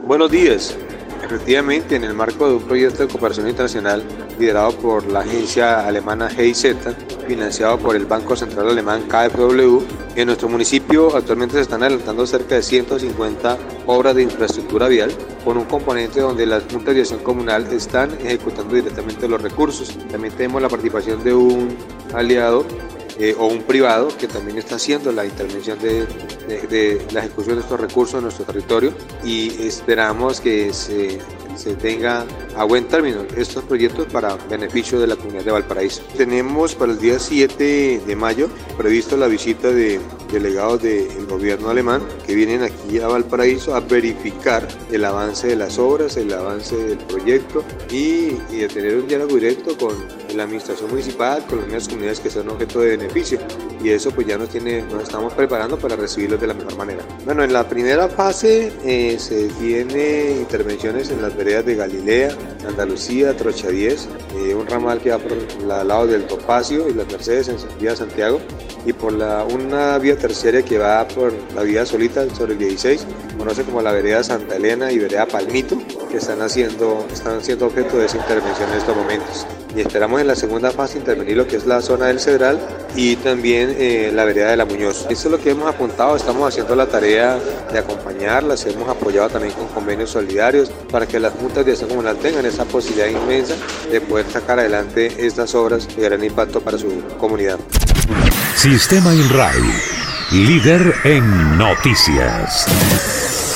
Buenos días. Efectivamente, en el marco de un proyecto de cooperación internacional liderado por la agencia alemana GIZ, financiado por el Banco Central Alemán KfW, en nuestro municipio actualmente se están adelantando cerca de 150 obras de infraestructura vial, con un componente donde las juntas de acción comunal están ejecutando directamente los recursos. También tenemos la participación de un aliado o un privado que también está haciendo la intervención de la ejecución de estos recursos en nuestro territorio, y esperamos que se tenga a buen término estos proyectos para beneficio de la comunidad de Valparaíso. Tenemos para el día 7 de mayo previsto la visita de delegados del gobierno alemán que vienen aquí a Valparaíso a verificar el avance de las obras, el avance del proyecto y de tener un diálogo directo con la administración municipal, con las mismas comunidades que son objeto de beneficio, y eso pues ya nos estamos preparando para recibirlos de la mejor manera. Bueno, en la primera fase se tiene intervenciones en las veredas de Galilea, Andalucía, Trocha 10, un ramal que va por el lado del Topacio y las Mercedes en vía Santiago, y por una vía terciaria que va por la vía Solita sobre el 16, conoce como la vereda Santa Elena y vereda Palmito, que están siendo objeto de esa intervención en estos momentos. Y esperamos en la segunda fase intervenir lo que es la zona del Cedral y también la vereda de la Muñoz. Esto es lo que hemos apuntado, estamos haciendo la tarea de acompañarlas, hemos apoyado también con convenios solidarios para que las juntas de acción comunal tengan esa posibilidad inmensa de poder sacar adelante estas obras de gran impacto para su comunidad. Sistema INRAE, líder en noticias.